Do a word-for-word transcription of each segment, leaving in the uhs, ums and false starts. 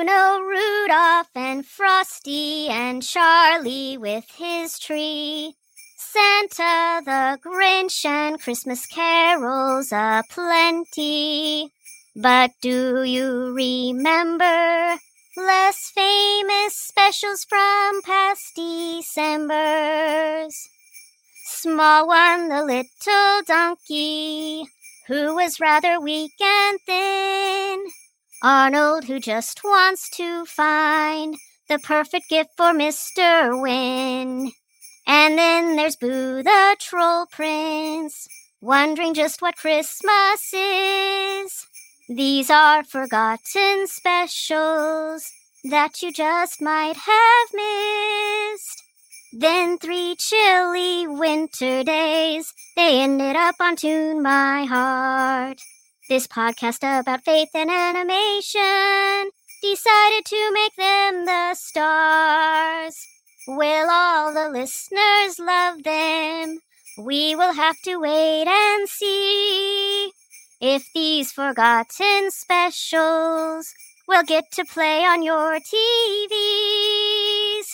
Bruno, Rudolph, and Frosty, and Charlie with his tree. Santa, the Grinch, and Christmas carols aplenty. But do you remember less famous specials from past Decembers? Small one, the little donkey, who was rather weak and thin. Arnold, who just wants to find the perfect gift for Mister Wynn. And then there's Boo the Troll Prince, wondering just what Christmas is. These are forgotten specials that you just might have missed. Then three chilly winter days, they ended up on Tune My Heart. This podcast about faith and animation decided to make them the stars. Will all the listeners love them? We will have to wait and see if these forgotten specials will get to play on your T Vs.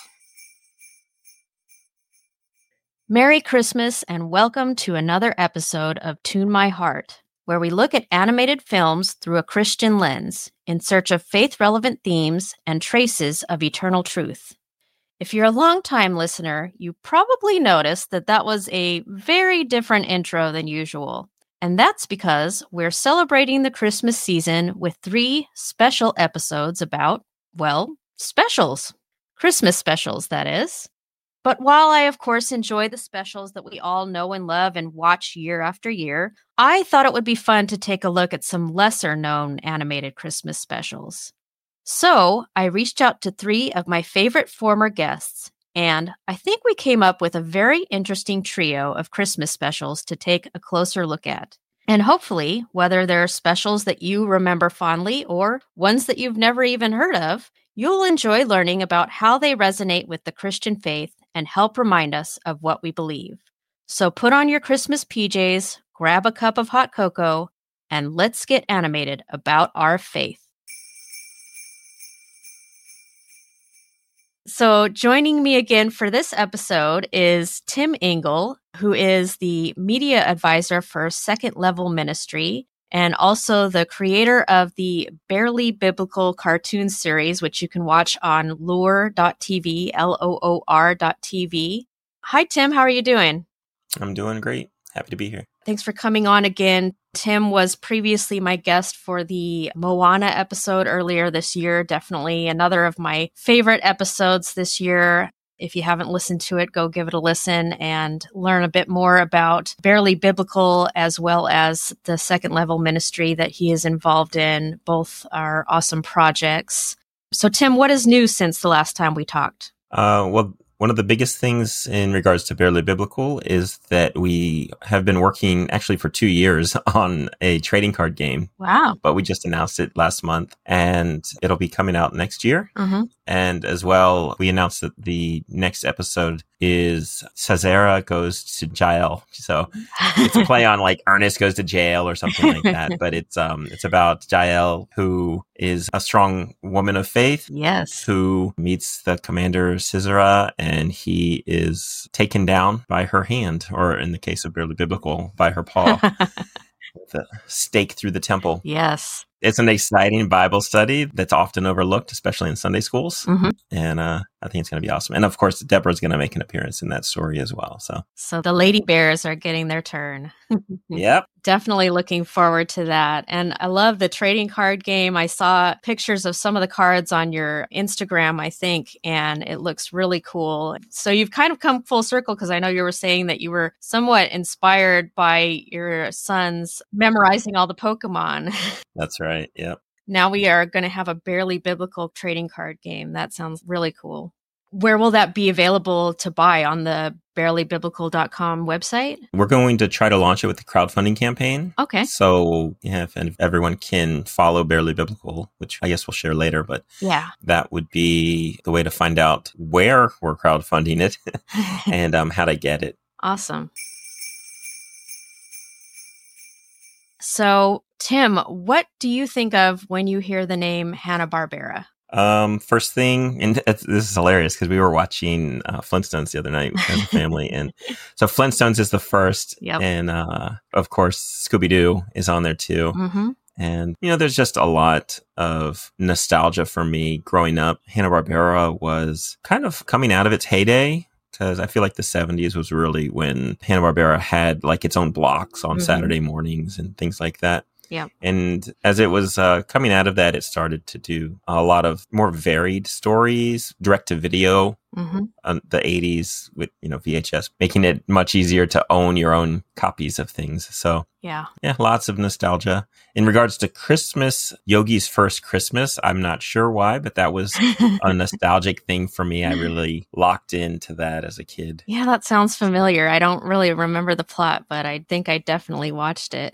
Merry Christmas and welcome to another episode of Tune My Heart, where we look at animated films through a Christian lens in search of faith-relevant themes and traces of eternal truth. If you're a long-time listener, you probably noticed that that was a very different intro than usual. And that's because we're celebrating the Christmas season with three special episodes about, well, specials. Christmas specials, that is. But while I, of course, enjoy the specials that we all know and love and watch year after year, I thought it would be fun to take a look at some lesser-known animated Christmas specials. So I reached out to three of my favorite former guests, and I think we came up with a very interesting trio of Christmas specials to take a closer look at. And hopefully, whether they're specials that you remember fondly or ones that you've never even heard of, you'll enjoy learning about how they resonate with the Christian faith and help remind us of what we believe. So put on your Christmas P Js, grab a cup of hot cocoa, and let's get animated about our faith. So joining me again for this episode is Tim Engel, who is the media advisor for Second Level Ministry and also the creator of the Barely Biblical cartoon series, which you can watch on loor dot t v, L O O R dot T V. Hi, Tim. How are you doing? I'm doing great. Happy to be here. Thanks for coming on again. Tim was previously my guest for the Moana episode earlier this year. Definitely another of my favorite episodes this year. If you haven't listened to it, go give it a listen and learn a bit more about Barely Biblical as well as the Second Level Ministry that he is involved in. Both are awesome projects. So, Tim, what is new since the last time we talked? Uh, well, one of the biggest things in regards to Barely Biblical is that we have been working actually for two years on a trading card game. Wow. But we just announced it last month and it'll be coming out next year. Mm-hmm. And as well, we announced that the next episode is Sazera Goes to Jail. So it's a play on like Ernest Goes to Jail or something like that. But it's um it's about Jael, who is a strong woman of faith. Yes. Who meets the commander Sisera, and he is taken down by her hand, or in the case of Barely Biblical, by her paw. With a stake through the temple. Yes. It's an exciting Bible study that's often overlooked, especially in Sunday schools. Mm-hmm. And uh, I think it's going to be awesome. And of course, Deborah's going to make an appearance in that story as well. So, so the Lady Bears are getting their turn. Yep. Definitely looking forward to that. And I love the trading card game. I saw pictures of some of the cards on your Instagram, I think, and it looks really cool. So you've kind of come full circle because I know you were saying that you were somewhat inspired by your sons memorizing all the Pokemon. That's right. Yep. Now we are going to have a Barely Biblical trading card game. That sounds really cool. Where will that be available to buy? On the barely biblical dot com website? We're going to try to launch it with the crowdfunding campaign. Okay. So yeah, if, if everyone can follow Barely Biblical, which I guess we'll share later, but yeah, that would be the way to find out where we're crowdfunding it and um, how to get it. Awesome. So, Tim, what do you think of when you hear the name Hanna-Barbera? Um, first thing, and it's, this is hilarious because we were watching uh, Flintstones the other night as a family, and so Flintstones is the first, Yep. and uh, of course Scooby Doo is on there too. Mm-hmm. And, you know, there's just a lot of nostalgia for me growing up. Hanna-Barbera was kind of coming out of its heyday because I feel like the seventies was really when Hanna-Barbera had like its own blocks on Mhm. Saturday mornings and things like that. Yeah. And as it was uh, coming out of that, it started to do a lot of more varied stories, direct to video. Mm-hmm. Um, the eighties with, you know, V H S, making it much easier to own your own copies of things. So Yeah. yeah, lots of nostalgia. In regards to Christmas, Yogi's First Christmas, I'm not sure why, but that was a nostalgic thing for me. I really locked into that as a kid. Yeah, that sounds familiar. I don't really remember the plot, but I think I definitely watched it.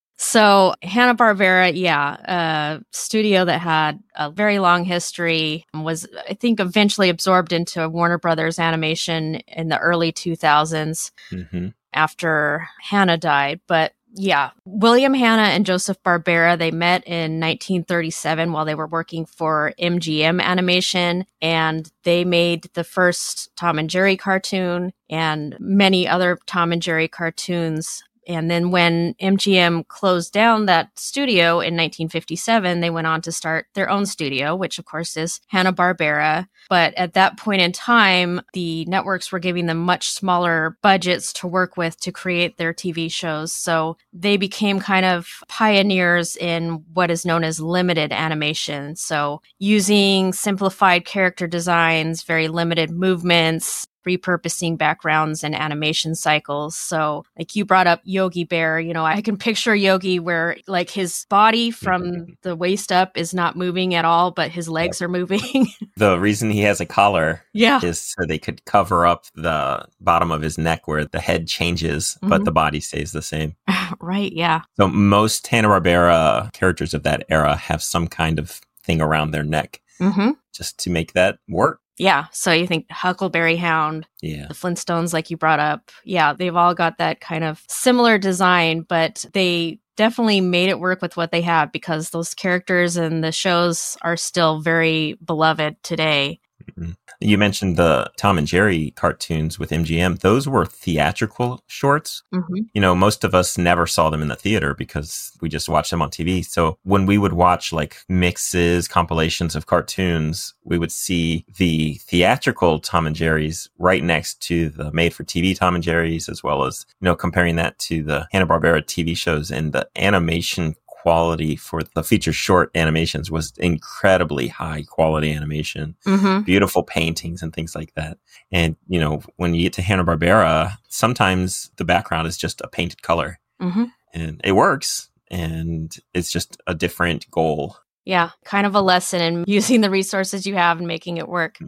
So Hanna-Barbera, yeah, a studio that had a very long history, was, I think, eventually absorbed into Warner Brothers Animation in the early two thousands Mm-hmm. after Hanna died. But yeah, William Hanna and Joseph Barbera, they met in nineteen thirty-seven while they were working for M G M Animation, and they made the first Tom and Jerry cartoon and many other Tom and Jerry cartoons. And then when M G M closed down that studio in nineteen fifty-seven, they went on to start their own studio, which of course is Hanna-Barbera. But at that point in time, the networks were giving them much smaller budgets to work with to create their T V shows. So they became kind of pioneers in what is known as limited animation. So using simplified character designs, very limited movements, repurposing backgrounds and animation cycles. So like you brought up Yogi Bear, you know, I can picture Yogi where like his body from the waist up is not moving at all, but his legs are moving. The reason he has a collar Yeah. is so they could cover up the bottom of his neck where the head changes, but Mhm. the body stays the same. Right. Yeah. So most Hanna-Barbera characters of that era have some kind of thing around their neck Mm-hmm. just to make that work. Yeah. So you think Huckleberry Hound, Yeah. the Flintstones, like you brought up. Yeah. They've all got that kind of similar design, but they definitely made it work with what they have because those characters and the shows are still very beloved today. Mhm. You mentioned the Tom and Jerry cartoons with M G M. Those were theatrical shorts. Mm-hmm. You know, most of us never saw them in the theater because we just watched them on T V. So when we would watch like mixes, compilations of cartoons, we would see the theatrical Tom and Jerry's right next to the made-for-T V Tom and Jerry's, as well as, you know, comparing that to the Hanna-Barbera T V shows, and the animation quality for the feature short animations was incredibly high quality animation, Mm-hmm. beautiful paintings and things like that. And, you know, when you get to Hanna-Barbera, sometimes the background is just a painted color Mm-hmm. and it works, and it's just a different goal. Yeah. Kind of a lesson in using the resources you have and making it work.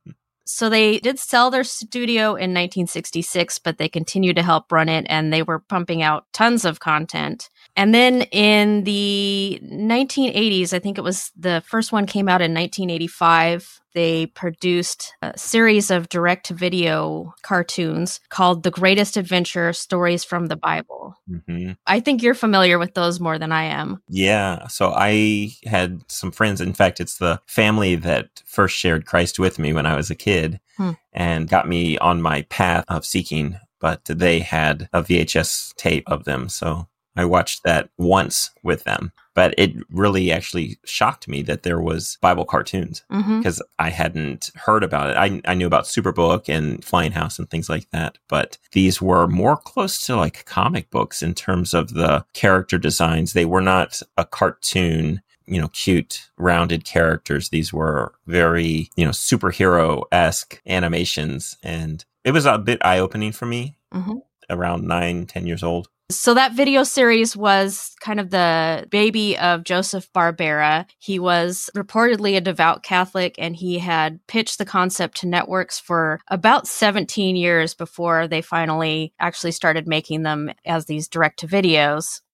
So they did sell their studio in nineteen sixty-six, but they continued to help run it, and they were pumping out tons of content. And then in the nineteen eighties, I think it was the first one came out in nineteen eighty-five, they produced a series of direct-to-video cartoons called The Greatest Adventure: Stories from the Bible. Mm-hmm. I think you're familiar with those more than I am. Yeah. So I had some friends. In fact, it's the family that first shared Christ with me when I was a kid Hmm. and got me on my path of seeking. But they had a V H S tape of them. So I watched that once with them. But it really actually shocked me that there was Bible cartoons Mm-hmm. because I hadn't heard about it. I, I knew about Superbook and Flying House and things like that, but these were more close to like comic books in terms of the character designs. They were not a cartoon, you know, cute, rounded characters. These were very, you know, superhero-esque animations. And it was a bit eye-opening for me Mm-hmm. around nine, ten years old. So that video series was kind of the baby of Joseph Barbera. He was reportedly a devout Catholic, and he had pitched the concept to networks for about seventeen years before they finally actually started making them as these direct-to-videos.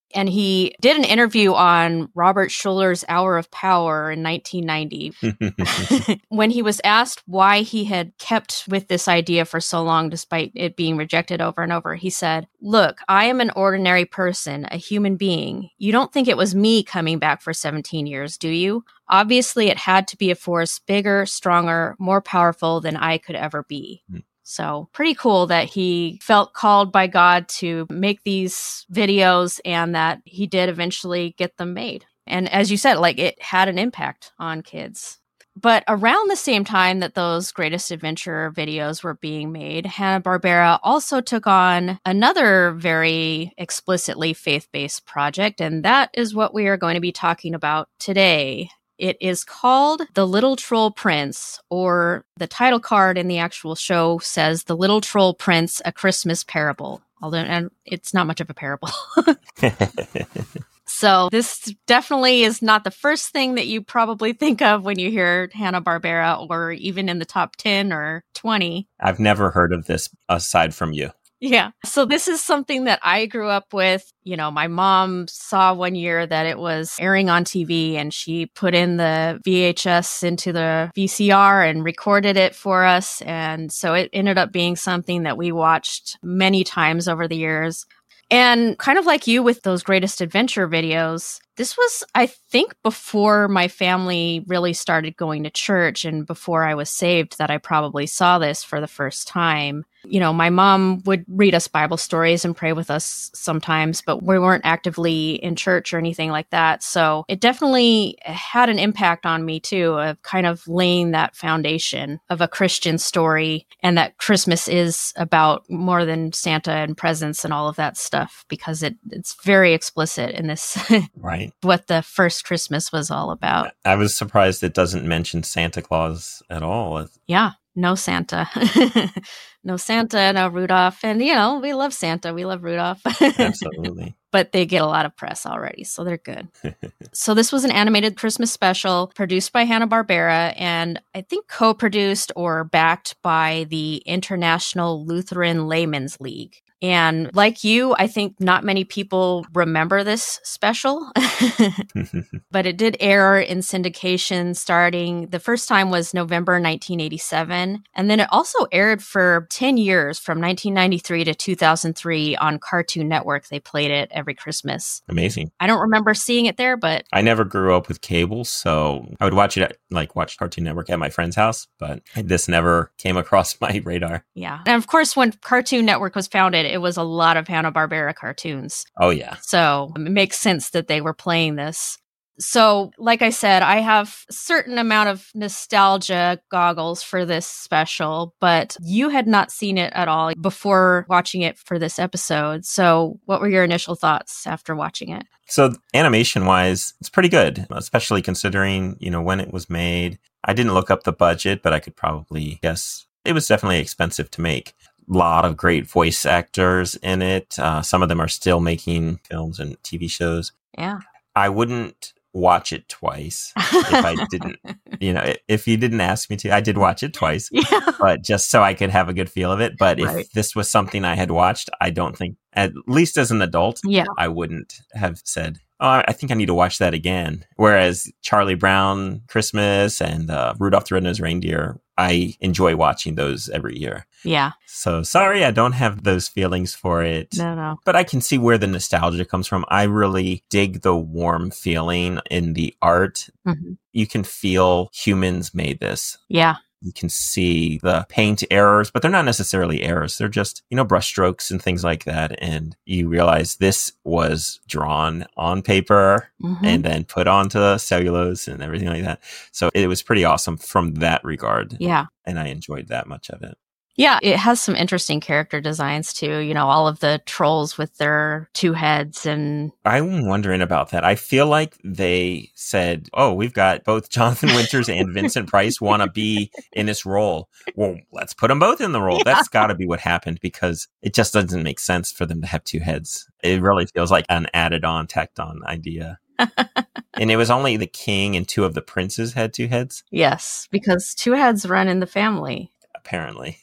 And he did an interview on Robert Schuller's Hour of Power in nineteen ninety when he was asked why he had kept with this idea for so long despite it being rejected over and over. He said, "Look, I am an ordinary person, a human being. You don't think it was me coming back for seventeen years, do you? Obviously, it had to be a force bigger, stronger, more powerful than I could ever be." Mm. So pretty cool that he felt called by God to make these videos and that he did eventually get them made. And as you said, like it had an impact on kids. But around the same time that those Greatest Adventure videos were being made, Hanna-Barbera also took on another very explicitly faith-based project, and that is what we are going to be talking about today. It is called The Little Troll Prince, or the title card in the actual show says The Little Troll Prince, A Christmas Parable. Although and it's not much of a parable. So this definitely is not the first thing that you probably think of when you hear Hanna-Barbera, or even in the top ten or twenty. I've never heard of this aside from you. Yeah. So this is something that I grew up with. You know, my mom saw one year that it was airing on T V and she put in the V H S into the V C R and recorded it for us. And so it ended up being something that we watched many times over the years. And kind of like you with those Greatest Adventure videos, this was, I think, before my family really started going to church and before I was saved that I probably saw this for the first time. You know, my mom would read us Bible stories and pray with us sometimes, but we weren't actively in church or anything like that. So it definitely had an impact on me, too, of kind of laying that foundation of a Christian story and that Christmas is about more than Santa and presents and all of that stuff, because it, it's very explicit in this. Right. What the first Christmas was all about. I was surprised it doesn't mention Santa Claus at all. Yeah. No Santa. No Santa, no Rudolph. And, you know, we love Santa. We love Rudolph. Absolutely. But they get a lot of press already, so they're good. So this was an animated Christmas special produced by Hanna-Barbera and I think co-produced or backed by the International Lutheran Laymen's League. And like you, I think not many people remember this special, but it did air in syndication starting, the first time was November nineteen eighty-seven. And then it also aired for ten years from nineteen ninety-three to two thousand three on Cartoon Network. They played it every Christmas. Amazing. I don't remember seeing it there, but I never grew up with cable, so I would watch it at, like watch Cartoon Network at my friend's house, but this never came across my radar. Yeah. And of course, when Cartoon Network was founded, it was a lot of Hanna-Barbera cartoons. Oh, yeah. So it makes sense that they were playing this. So, like I said, I have a certain amount of nostalgia goggles for this special, but you had not seen it at all before watching it for this episode. So what were your initial thoughts after watching it? So animation-wise, it's pretty good, especially considering, you know, when it was made. I didn't look up the budget, but I could probably guess it was definitely expensive to make. Lot of great voice actors in it. Uh, some of them are still making films and T V shows. Yeah. I wouldn't watch it twice if I didn't, you know, if you didn't ask me to. I did watch it twice, yeah. but just so I could have a good feel of it. But Right. if this was something I had watched, I don't think, at least as an adult, Yeah. I wouldn't have said, oh, I think I need to watch that again. Whereas Charlie Brown Christmas and uh, Rudolph the Red-Nosed Reindeer, I enjoy watching those every year. Yeah. So sorry, I don't have those feelings for it. No, no. But I can see where the nostalgia comes from. I really dig the warm feeling in the art. Mm-hmm. You can feel humans made this. Yeah. You can see the paint errors, but they're not necessarily errors. They're just, you know, brushstrokes and things like that. And you realize this was drawn on paper Mm-hmm. and then put onto cellulose and everything like that. So it was pretty awesome from that regard. Yeah. And I enjoyed that much of it. Yeah, it has some interesting character designs too. You know, all of the trolls with their two heads and... I'm wondering about that. I feel like they said, oh, we've got both Jonathan Winters and Vincent Price want to be in this role. Well, let's put them both in the role. Yeah. That's got to be what happened, because it just doesn't make sense for them to have two heads. It really feels like an added on, tacked on idea. And it was only the king and two of the princes had two heads. Yes, because two heads run in the family. apparently.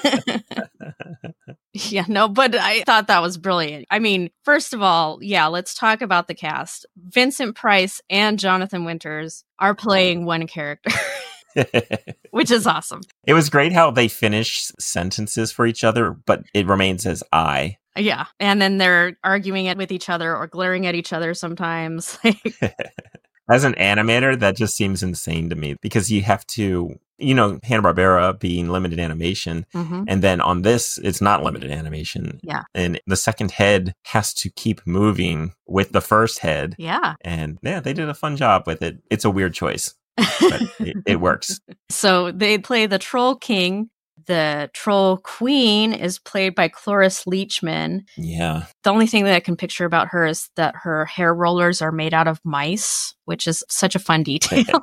Yeah, no, but I thought that was brilliant. I mean, first of all, yeah, let's talk about the cast. Vincent Price and Jonathan Winters are playing one character, which is awesome. It was great how they finish sentences for each other, but it remains as I. Yeah, and then they're arguing it with each other or glaring at each other sometimes. As an animator, that just seems insane to me because you have to, you know, Hanna-Barbera being limited animation. Mm-hmm. And then on this, it's not limited animation. Yeah. And the second head has to keep moving with the first head. Yeah. And yeah, they did a fun job with it. It's a weird choice, but it, it works. So they play the Troll King. The Troll Queen is played by Cloris Leachman. Yeah. The only thing that I can picture about her is that her hair rollers are made out of mice, which is such a fun detail.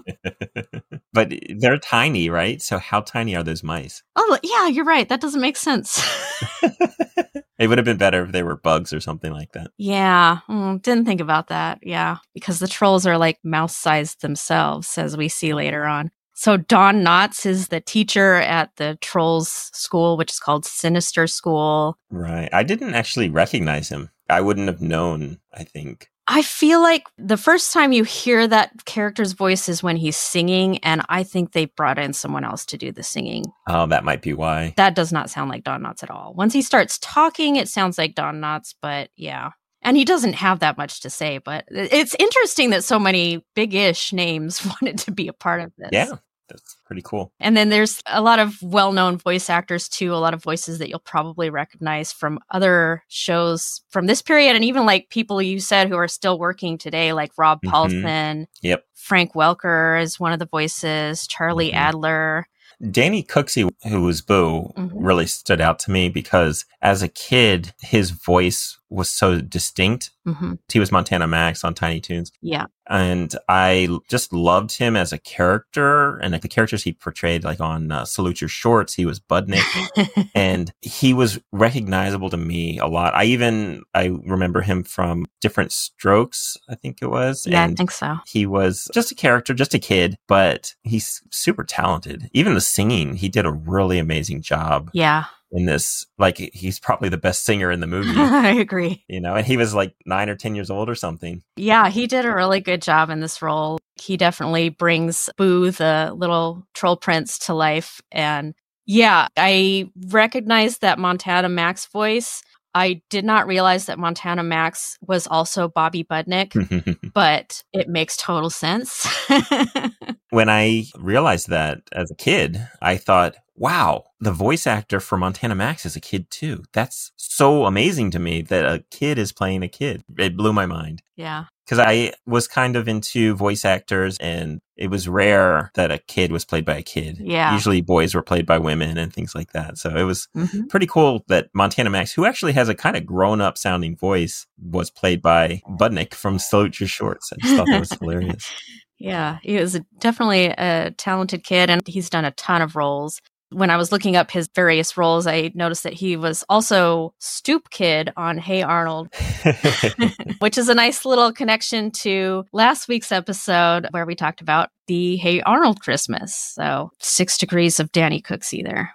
But they're tiny, right? So how tiny are those mice? Oh, yeah, you're right. That doesn't make sense. It would have been better if they were bugs or something like that. Yeah, mm, didn't think about that. Yeah, because the trolls are like mouse-sized themselves, as we see later on. So Don Knotts is the teacher at the Trolls school, which is called Sinister School. Right. I didn't actually recognize him. I wouldn't have known, I think. I feel like the first time you hear that character's voice is when he's singing, and I think they brought in someone else to do the singing. Oh, that might be why. That does not sound like Don Knotts at all. Once he starts talking, it sounds like Don Knotts, but yeah. And he doesn't have that much to say, but it's interesting that so many big-ish names wanted to be a part of this. Yeah. That's pretty cool. And then there's a lot of well-known voice actors, too. A lot of voices that you'll probably recognize from other shows from this period. And even like people you said who are still working today, like Rob Paulsen. Mm-hmm. Yep. Frank Welker is one of the voices. Charlie mm-hmm. Adler. Danny Cooksey, who was Boo, mm-hmm. really stood out to me because as a kid, his voice was so distinct. Mm-hmm. He was Montana Max on Tiny Toons. Yeah. And I just loved him as a character. And like the characters he portrayed, like on uh, Salute Your Shorts, he was Budnick. And he was recognizable to me a lot. I even, I remember him from Different Strokes, I think it was. Yeah, and I think so. He was just a character, just a kid, but he's super talented. Even the singing, he did a really amazing job. Yeah. In this, like, he's probably the best singer in the movie. I agree. You know, and he was like nine or ten years old or something. Yeah, he did a really good job in this role. He definitely brings Boo, the little troll prince, to life. And yeah, I recognized that Montana Max voice. I did not realize that Montana Max was also Bobby Budnick, but it makes total sense. When I realized that as a kid, I thought, wow, the voice actor for Montana Max is a kid too. That's so amazing to me that a kid is playing a kid. It blew my mind. Yeah. Because I was kind of into voice actors, and it was rare that a kid was played by a kid. Yeah. Usually boys were played by women and things like that. So it was mm-hmm. pretty cool that Montana Max, who actually has a kind of grown-up sounding voice, was played by Budnick from Salute Your Shorts. I just thought that was hilarious. Yeah, he was definitely a talented kid, and he's done a ton of roles. When I was looking up his various roles, I noticed that he was also Stoop Kid on Hey Arnold, which is a nice little connection to last week's episode where we talked about the Hey Arnold Christmas. So six degrees of Danny Cooksey there.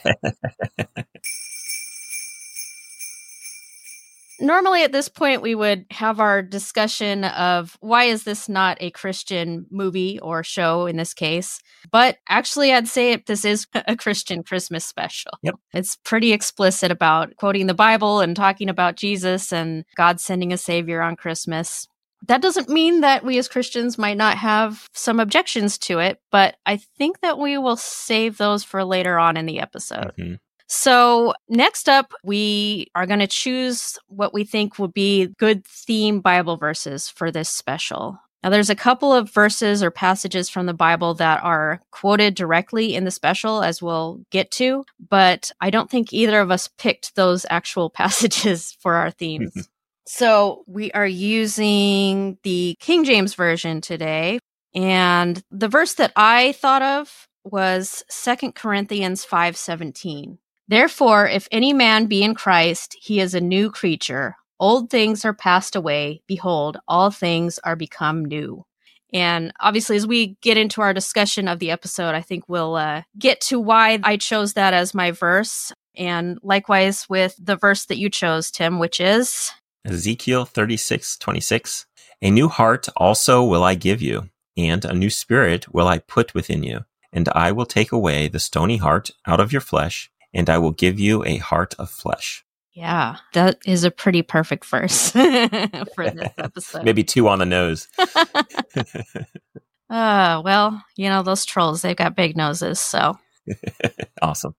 Normally at this point, we would have our discussion of why is this not a Christian movie or show in this case. But actually, I'd say this is a Christian Christmas special. Yep. It's pretty explicit about quoting the Bible and talking about Jesus and God sending a savior on Christmas. That doesn't mean that we as Christians might not have some objections to it, but I think that we will save those for later on in the episode. Mm-hmm. So next up, we are going to choose what we think would be good theme Bible verses for this special. Now, there's a couple of verses or passages from the Bible that are quoted directly in the special, as we'll get to, but I don't think either of us picked those actual passages for our themes. So we are using the King James Version today, and the verse that I thought of was Second Corinthians five seventeen. Therefore, if any man be in Christ, he is a new creature. Old things are passed away. Behold, all things are become new. And obviously, as we get into our discussion of the episode, I think we'll uh, get to why I chose that as my verse. And likewise with the verse that you chose, Tim, which is Ezekiel thirty-six twenty-six. A new heart also will I give you, and a new spirit will I put within you. And I will take away the stony heart out of your flesh, and I will give you a heart of flesh. Yeah, that is a pretty perfect verse for this episode. Maybe two on the nose. uh, well, you know, those trolls, they've got big noses, so. Awesome.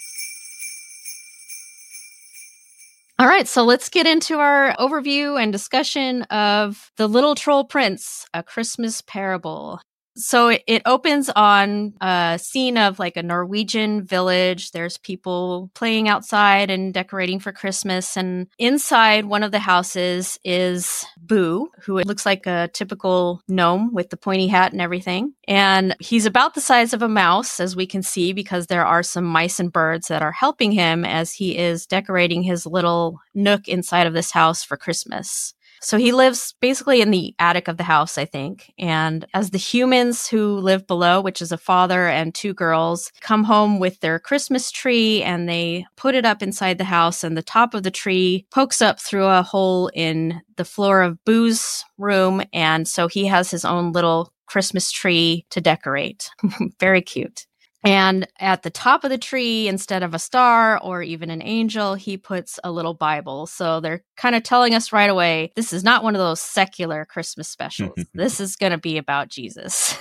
All right, so let's get into our overview and discussion of The Little Troll Prince, A Christmas Parable. So it, it opens on a scene of like a Norwegian village. There's people playing outside and decorating for Christmas. And inside one of the houses is Boo, who looks like a typical gnome with the pointy hat and everything. And he's about the size of a mouse, as we can see, because there are some mice and birds that are helping him as he is decorating his little nook inside of this house for Christmas. So he lives basically in the attic of the house, I think. And as the humans who live below, which is a father and two girls, come home with their Christmas tree and they put it up inside the house, and the top of the tree pokes up through a hole in the floor of Boo's room. And so he has his own little Christmas tree to decorate. Very cute. And at the top of the tree, instead of a star or even an angel, he puts a little Bible. So they're kind of telling us right away, this is not one of those secular Christmas specials. This is going to be about Jesus.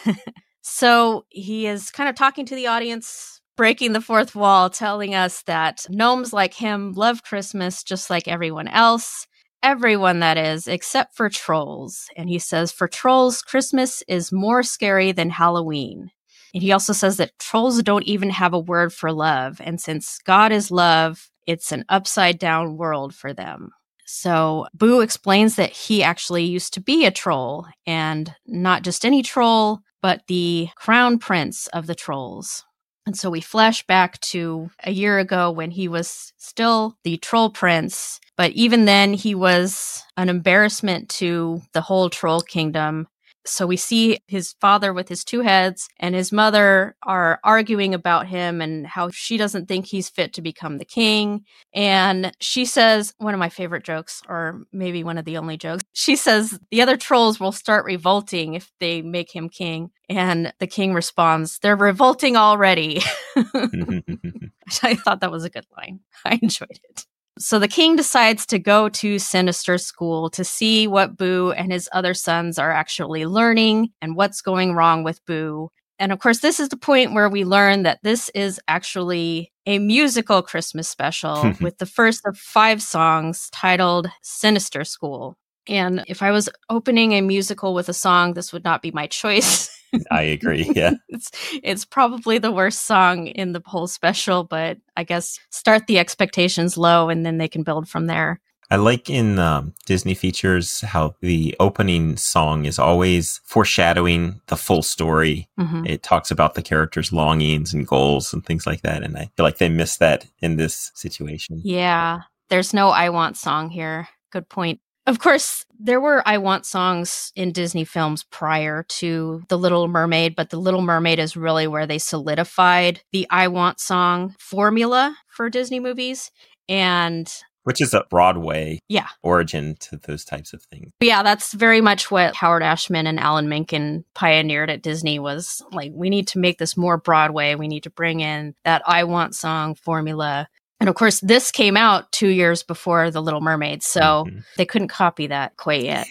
So he is kind of talking to the audience, breaking the fourth wall, telling us that gnomes like him love Christmas just like everyone else. Everyone, that is, except for trolls. And he says, for trolls, Christmas is more scary than Halloween. And he also says that trolls don't even have a word for love. And since God is love, it's an upside down world for them. So Boo explains that he actually used to be a troll, and not just any troll, but the crown prince of the trolls. And so we flash back to a year ago when he was still the troll prince. But even then, he was an embarrassment to the whole troll kingdom. So we see his father with his two heads and his mother are arguing about him and how she doesn't think he's fit to become the king. And she says, one of my favorite jokes, or maybe one of the only jokes, she says the other trolls will start revolting if they make him king. And the king responds, they're revolting already. I thought that was a good line. I enjoyed it. So the king decides to go to Sinister School to see what Boo and his other sons are actually learning and what's going wrong with Boo. And of course, this is the point where we learn that this is actually a musical Christmas special with the first of five songs titled Sinister School. And if I was opening a musical with a song, this would not be my choice. I agree, yeah. it's, it's probably the worst song in the whole special, but I guess start the expectations low and then they can build from there. I like in um, Disney features how the opening song is always foreshadowing the full story. Mm-hmm. It talks about the characters' longings and goals and things like that. And I feel like they missed that in this situation. Yeah, there's no I Want song here. Good point. Of course, there were I Want songs in Disney films prior to The Little Mermaid, but The Little Mermaid is really where they solidified the I Want song formula for Disney movies. And which is a Broadway yeah. origin to those types of things. Yeah, that's very much what Howard Ashman and Alan Menken pioneered at Disney was like, we need to make this more Broadway. We need to bring in that I Want song formula. And of course, this came out two years before The Little Mermaid, so mm-hmm. they couldn't copy that quite yet.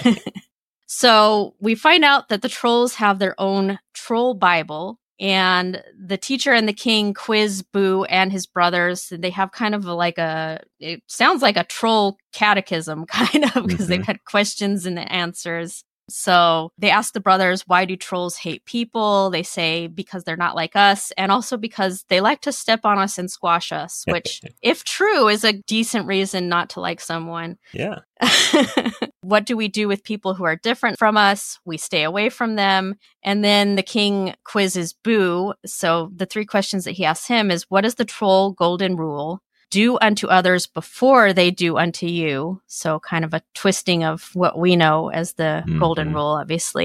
So we find out that the trolls have their own troll Bible, and the teacher and the king quiz Boo and his brothers. They have kind of a, like a, it sounds like a troll catechism, kind of, because mm-hmm. they've had questions and answers. So they ask the brothers, why do trolls hate people? They say because they're not like us, and also because they like to step on us and squash us, which, if true, is a decent reason not to like someone. Yeah. What do we do with people who are different from us? We stay away from them. And then the king quizzes Boo. So the three questions that he asks him is, what is the troll golden rule? Do unto others before they do unto you. So kind of a twisting of what we know as the mm-hmm. golden rule, obviously.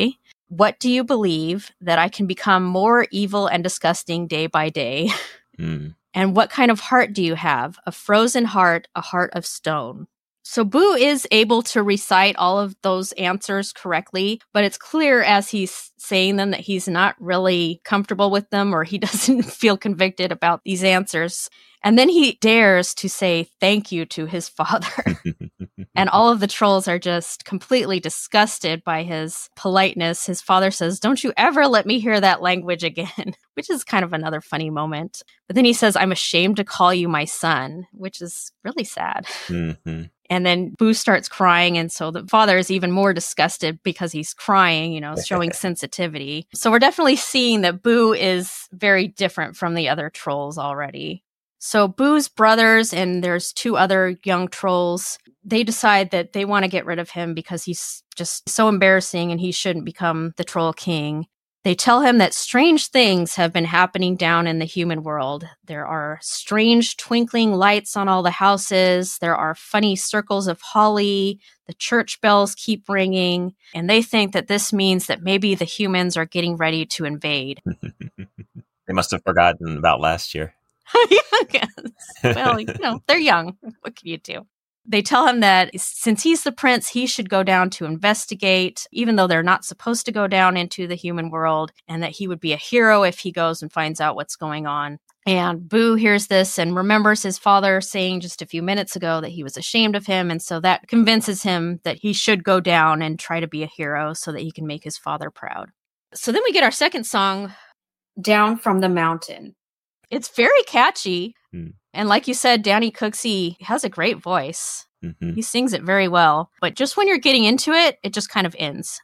What do you believe? That I can become more evil and disgusting day by day? Mm. And what kind of heart do you have? A frozen heart, a heart of stone. So Boo is able to recite all of those answers correctly, but it's clear as he's saying them that he's not really comfortable with them, or he doesn't feel convicted about these answers. And then he dares to say thank you to his father. And all of the trolls are just completely disgusted by his politeness. His father says, "Don't you ever let me hear that language again," which is kind of another funny moment. But then he says, "I'm ashamed to call you my son," which is really sad. Mm-hmm. And then Boo starts crying. And so the father is even more disgusted because he's crying, you know, showing sensitivity. So we're definitely seeing that Boo is very different from the other trolls already. So Boo's brothers, and there's two other young trolls, they decide that they want to get rid of him because he's just so embarrassing and he shouldn't become the troll king. They tell him that strange things have been happening down in the human world. There are strange twinkling lights on all the houses. There are funny circles of holly. The church bells keep ringing. And they think that this means that maybe the humans are getting ready to invade. They must have forgotten about last year. Yes. Well, you know, they're young. What can you do? They tell him that since he's the prince, he should go down to investigate, even though they're not supposed to go down into the human world, and that he would be a hero if he goes and finds out what's going on. And Boo hears this and remembers his father saying just a few minutes ago that he was ashamed of him. And so that convinces him that he should go down and try to be a hero so that he can make his father proud. So then we get our second song, Down from the Mountain. It's very catchy. Mm. And like you said, Danny Cooksey has a great voice. Mm-hmm. He sings it very well. But just when you're getting into it, it just kind of ends.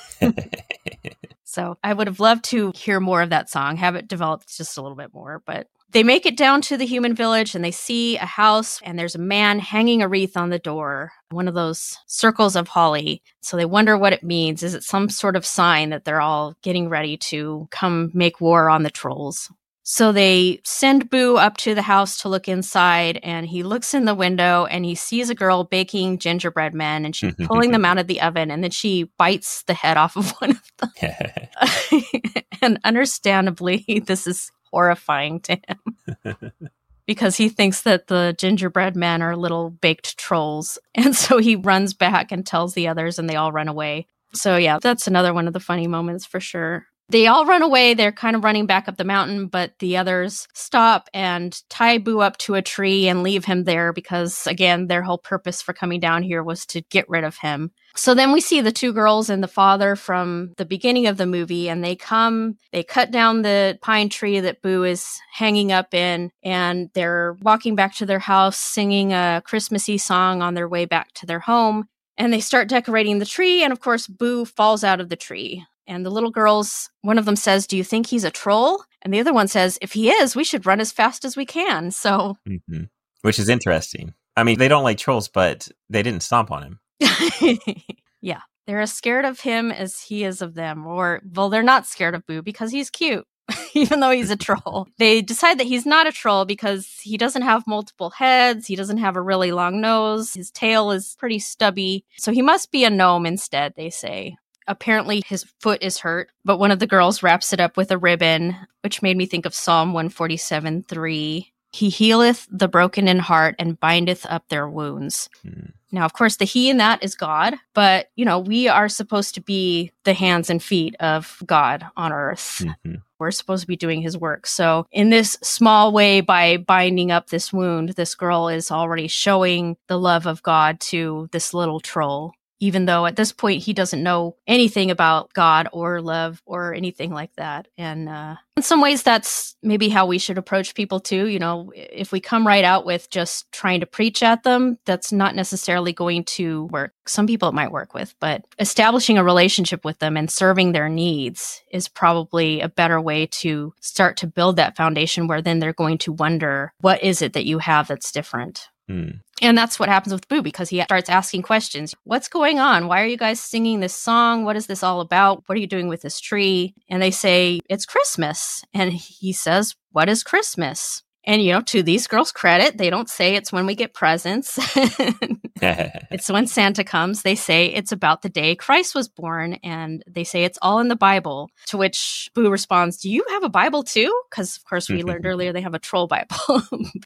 So I would have loved to hear more of that song, have it developed just a little bit more. But they make it down to the human village and they see a house and there's a man hanging a wreath on the door, one of those circles of holly. So they wonder what it means. Is it some sort of sign that they're all getting ready to come make war on the trolls? So they send Boo up to the house to look inside, and he looks in the window and he sees a girl baking gingerbread men, and she's pulling them out of the oven, and then she bites the head off of one of them. And understandably, this is horrifying to him because he thinks that the gingerbread men are little baked trolls. And so he runs back and tells the others, and they all run away. So yeah, that's another one of the funny moments for sure. They all run away. They're kind of running back up the mountain, but the others stop and tie Boo up to a tree and leave him there because, again, their whole purpose for coming down here was to get rid of him. So then we see the two girls and the father from the beginning of the movie, and they come, they cut down the pine tree that Boo is hanging up in, and they're walking back to their house, singing a Christmassy song on their way back to their home. And they start decorating the tree, and of course, Boo falls out of the tree. And the little girls, one of them says, "Do you think he's a troll?" And the other one says, "If he is, we should run as fast as we can." So, mm-hmm. Which is interesting. I mean, they don't like trolls, but they didn't stomp on him. Yeah, they're as scared of him as he is of them. Or, well, they're not scared of Boo because he's cute, even though he's a troll. They decide that he's not a troll because he doesn't have multiple heads. He doesn't have a really long nose. His tail is pretty stubby. So he must be a gnome instead, they say. Apparently his foot is hurt, but one of the girls wraps it up with a ribbon, which made me think of Psalm one forty-seven three. He healeth the broken in heart and bindeth up their wounds. Hmm. Now, of course, the he in that is God, but, you know, we are supposed to be the hands and feet of God on earth. Mm-hmm. We're supposed to be doing his work. So in this small way, by binding up this wound, this girl is already showing the love of God to this little troll. Even though at this point he doesn't know anything about God or love or anything like that. And uh, in some ways, that's maybe how we should approach people too. You know, if we come right out with just trying to preach at them, that's not necessarily going to work. Some people it might work with, but establishing a relationship with them and serving their needs is probably a better way to start to build that foundation where then they're going to wonder, what is it that you have that's different? Mm. And that's what happens with Boo because he starts asking questions. What's going on? Why are you guys singing this song? What is this all about? What are you doing with this tree? And they say, it's Christmas. And he says, what is Christmas? And, you know, to these girls' credit, they don't say it's when we get presents. It's when Santa comes. They say it's about the day Christ was born, and they say it's all in the Bible. To which Boo responds, do you have a Bible too? Because, of course, we learned earlier they have a troll Bible.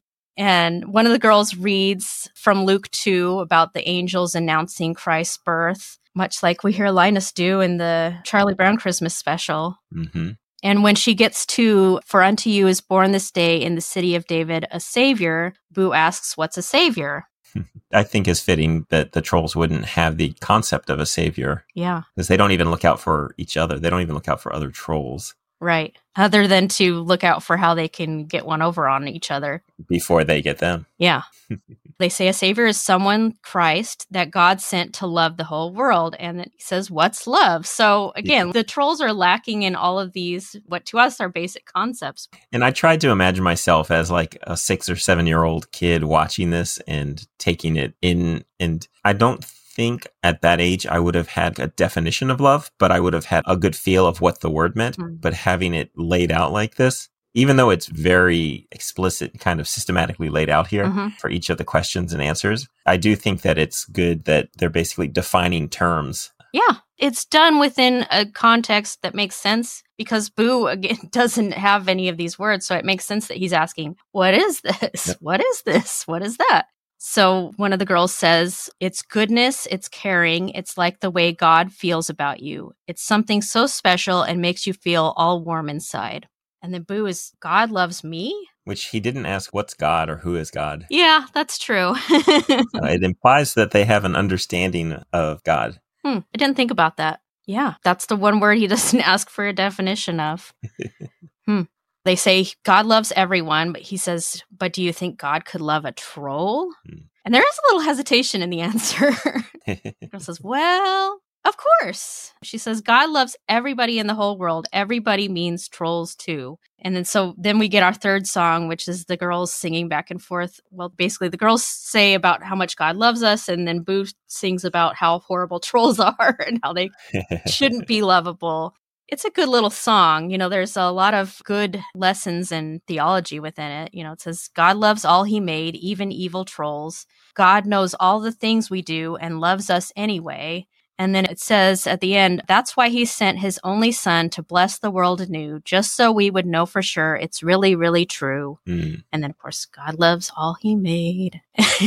And one of the girls reads from Luke two about the angels announcing Christ's birth, much like we hear Linus do in the Charlie Brown Christmas special. Mm-hmm. And when she gets to, for unto you is born this day in the city of David a savior, Boo asks, what's a savior? I think it's fitting that the trolls wouldn't have the concept of a savior. Yeah. Because they don't even look out for each other. They don't even look out for other trolls. Right. Other than to look out for how they can get one over on each other. Before they get them. Yeah. They say a savior is someone, Christ, that God sent to love the whole world. And then he says, what's love? So again, yeah. The trolls are lacking in all of these, what to us are basic concepts. And I tried to imagine myself as like a six or seven year old kid watching this and taking it in. And I don't think at that age I would have had a definition of love, but I would have had a good feel of what the word meant. Mm. But having it laid out like this, even though it's very explicit, kind of systematically laid out here mm-hmm. for each of the questions and answers, I do think that it's good that they're basically defining terms. Yeah, it's done within a context that makes sense because Boo, again, doesn't have any of these words. So it makes sense that he's asking, what is this? Yep. What is this? What is that? So one of the girls says, it's goodness, it's caring, it's like the way God feels about you. It's something so special and makes you feel all warm inside. And then Boo is, God loves me? Which he didn't ask what's God or who is God. Yeah, that's true. uh, it implies that they have an understanding of God. Hmm, I didn't think about that. Yeah, that's the one word he doesn't ask for a definition of. hmm. They say God loves everyone, but he says, but do you think God could love a troll? Hmm. And there is a little hesitation in the answer. The girl says, well, of course. She says, God loves everybody in the whole world. Everybody means trolls too. And then so then we get our third song, which is the girls singing back and forth. Well, basically the girls say about how much God loves us. And then Boo sings about how horrible trolls are and how they shouldn't be lovable. It's a good little song. You know, there's a lot of good lessons and theology within it. You know, it says, God loves all he made, even evil trolls. God knows all the things we do and loves us anyway. And then it says at the end, that's why he sent his only son to bless the world anew, just so we would know for sure it's really, really true. Mm. And then, of course, God loves all he made.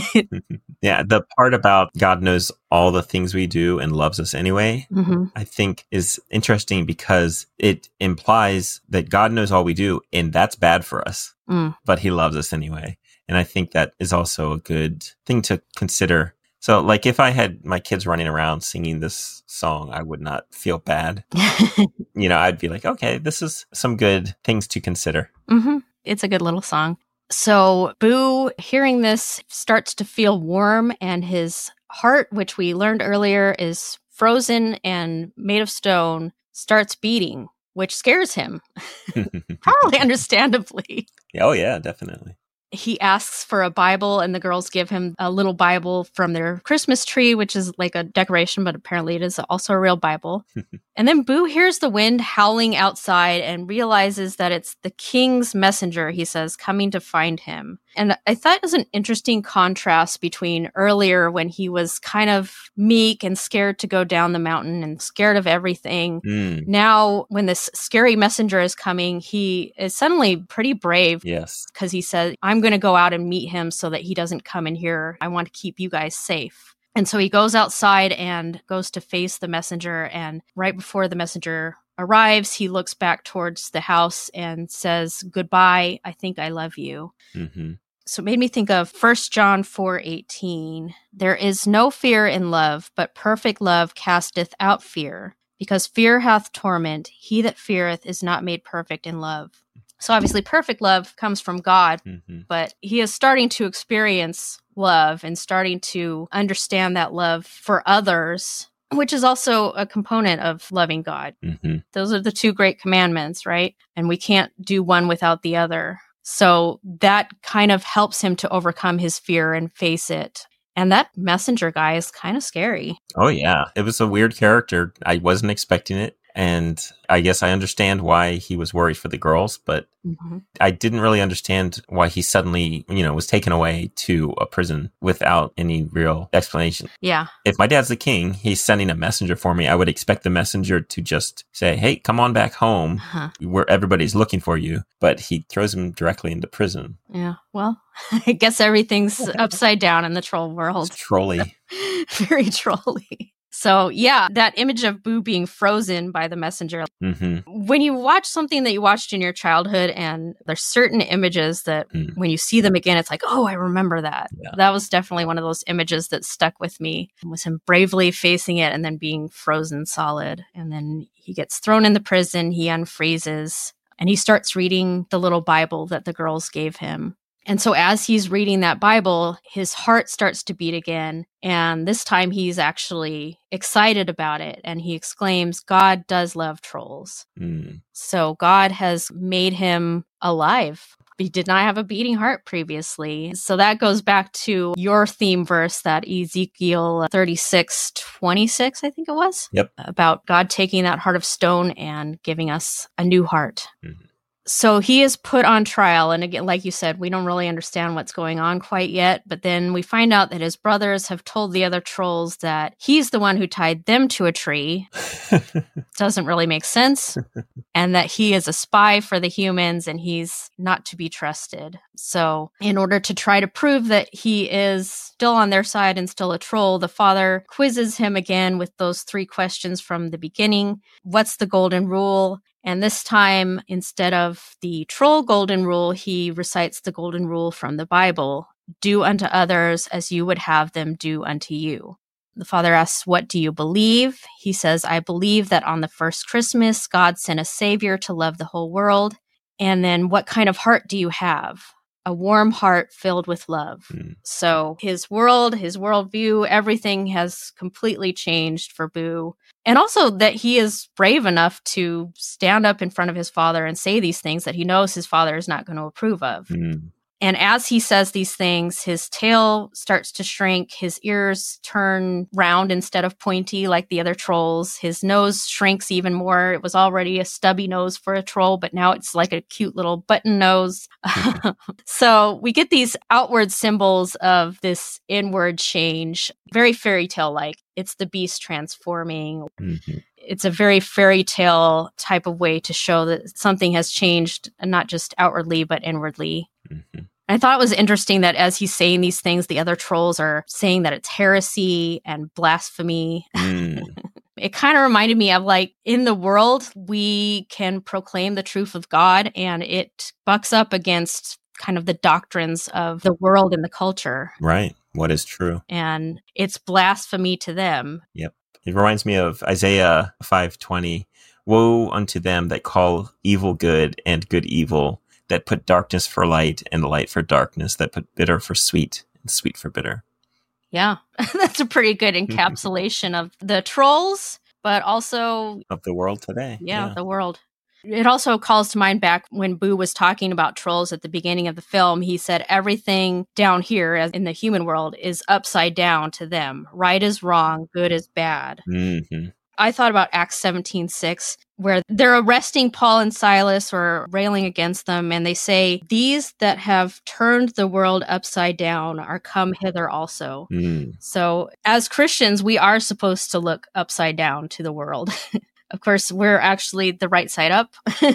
Yeah, the part about God knows all the things we do and loves us anyway, mm-hmm. I think is interesting because it implies that God knows all we do and that's bad for us, mm. but he loves us anyway. And I think that is also a good thing to consider. So, like, if I had my kids running around singing this song, I would not feel bad. You know, I'd be like, okay, this is some good things to consider. Mm-hmm. It's a good little song. So, Boo, hearing this, starts to feel warm, and his heart, which we learned earlier is frozen and made of stone, starts beating, which scares him. Probably understandably. Oh, yeah, definitely. He asks for a Bible, and the girls give him a little Bible from their Christmas tree, which is like a decoration, but apparently it is also a real Bible. And then Boo hears the wind howling outside and realizes that it's the king's messenger, he says, coming to find him. And I thought it was an interesting contrast between earlier when he was kind of meek and scared to go down the mountain and scared of everything. Mm. Now, when this scary messenger is coming, he is suddenly pretty brave. Yes. Because he says, I'm going to go out and meet him so that he doesn't come in here. I want to keep you guys safe. And so he goes outside and goes to face the messenger. And right before the messenger arrives, he looks back towards the house and says, goodbye, I think I love you. Mm-hmm. So it made me think of First John four eighteen. There is no fear in love, but perfect love casteth out fear, because fear hath torment. He that feareth is not made perfect in love. So obviously perfect love comes from God, mm-hmm. but he is starting to experience love and starting to understand that love for others, which is also a component of loving God. Mm-hmm. Those are the two great commandments, right? And we can't do one without the other. So that kind of helps him to overcome his fear and face it. And that messenger guy is kind of scary. Oh, yeah. It was a weird character. I wasn't expecting it. And I guess I understand why he was worried for the girls, but mm-hmm. I didn't really understand why he suddenly, you know, was taken away to a prison without any real explanation. Yeah. If my dad's the king, he's sending a messenger for me. I would expect the messenger to just say, hey, come on back home uh-huh. where everybody's looking for you. But he throws him directly into prison. Yeah. Well, I guess everything's upside down in the troll world. It's trolly. Very trolly. So yeah, that image of Boo being frozen by the messenger. Mm-hmm. When you watch something that you watched in your childhood and there's certain images that mm. when you see them again, it's like, oh, I remember that. Yeah. That was definitely one of those images that stuck with me. It was him bravely facing it and then being frozen solid. And then he gets thrown in the prison, he unfreezes, and he starts reading the little Bible that the girls gave him. And so as he's reading that Bible, his heart starts to beat again. And this time he's actually excited about it. And he exclaims, God does love trolls. Mm. So God has made him alive. He did not have a beating heart previously. So that goes back to your theme verse, that Ezekiel thirty-six twenty-six, I think it was. Yep. About God taking that heart of stone and giving us a new heart. Mm-hmm. So he is put on trial. And again, like you said, we don't really understand what's going on quite yet. But then we find out that his brothers have told the other trolls that he's the one who tied them to a tree. Doesn't really make sense. And that he is a spy for the humans and he's not to be trusted. So in order to try to prove that he is still on their side and still a troll, the father quizzes him again with those three questions from the beginning. What's the golden rule? And this time, instead of the troll golden rule, he recites the golden rule from the Bible. Do unto others as you would have them do unto you. The father asks, what do you believe? He says, I believe that on the first Christmas, God sent a savior to love the whole world. And then what kind of heart do you have? A warm heart filled with love. Mm. So his world, his worldview, everything has completely changed for Boo. And also that he is brave enough to stand up in front of his father and say these things that he knows his father is not going to approve of. Mm. And as he says these things, his tail starts to shrink, his ears turn round instead of pointy like the other trolls. His nose shrinks even more. It was already a stubby nose for a troll, but now it's like a cute little button nose. So we get these outward symbols of this inward change, very fairy tale-like. It's the beast transforming. Mm-hmm. It's a very fairy tale type of way to show that something has changed, not just outwardly, but inwardly. Mm-hmm. I thought it was interesting that as he's saying these things, the other trolls are saying that it's heresy and blasphemy. Mm. It kind of reminded me of like in the world, we can proclaim the truth of God and it bucks up against kind of the doctrines of the world and the culture. Right. What is true. And it's blasphemy to them. Yep. It reminds me of Isaiah five twenty. Woe unto them that call evil good and good evil, that put darkness for light and light for darkness, that put bitter for sweet and sweet for bitter. Yeah, that's a pretty good encapsulation of the trolls, but also of the world today. Yeah, yeah, the world. It also calls to mind back when Boo was talking about trolls at the beginning of the film. He said everything down here, as in the human world, is upside down to them. Right is wrong, good is bad. Mm-hmm. I thought about Acts seventeen six, where they're arresting Paul and Silas or railing against them, and they say, these that have turned the world upside down are come hither also. Mm. So as Christians, we are supposed to look upside down to the world. Of course, we're actually the right side up,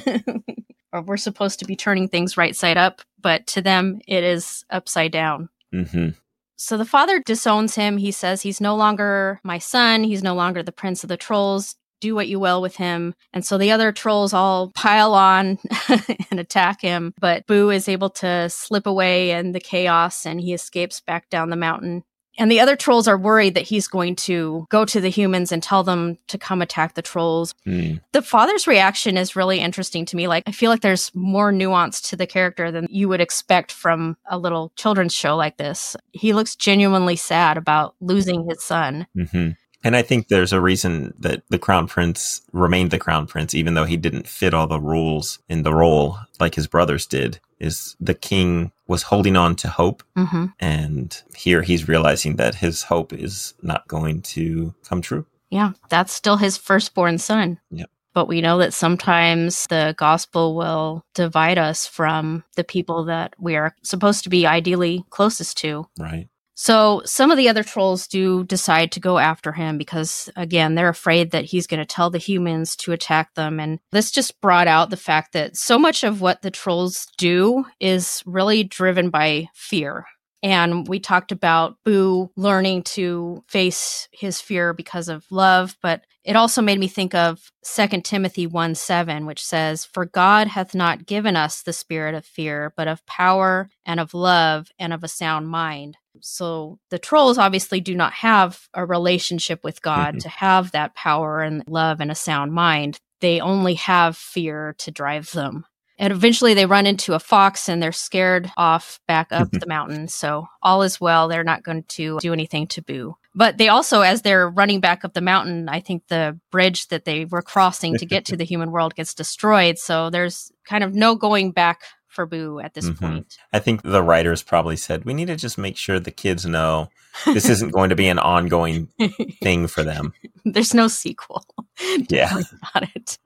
or we're supposed to be turning things right side up, but to them, it is upside down. Mm-hmm. So the father disowns him. He says, he's no longer my son. He's no longer the prince of the trolls. Do what you will with him. And so the other trolls all pile on and attack him. But Boo is able to slip away in the chaos and he escapes back down the mountain. And the other trolls are worried that he's going to go to the humans and tell them to come attack the trolls. Mm. The father's reaction is really interesting to me. Like, I feel like there's more nuance to the character than you would expect from a little children's show like this. He looks genuinely sad about losing his son. Mm-hmm. And I think there's a reason that the Crown Prince remained the Crown Prince, even though he didn't fit all the rules in the role like his brothers did, is the king was holding on to hope. Mm-hmm. And here he's realizing that his hope is not going to come true. Yeah, that's still his firstborn son. Yep. But we know that sometimes the gospel will divide us from the people that we are supposed to be ideally closest to. Right. So some of the other trolls do decide to go after him because, again, they're afraid that he's going to tell the humans to attack them. And this just brought out the fact that so much of what the trolls do is really driven by fear. And we talked about Boo learning to face his fear because of love, but it also made me think of Second Timothy one seven, which says, "For God hath not given us the spirit of fear, but of power and of love and of a sound mind." So the trolls obviously do not have a relationship with God to have that power and love and a sound mind. They only have fear to drive them. And eventually they run into a fox and they're scared off back up the mountain. So all is well. They're not going to do anything to Boo. But they also, as they're running back up the mountain, I think the bridge that they were crossing to get to the human world gets destroyed. So there's kind of no going back for Boo at this mm-hmm. point. I think the writers probably said, we need to just make sure the kids know this isn't going to be an ongoing thing for them. There's no sequel. Yeah. Got it.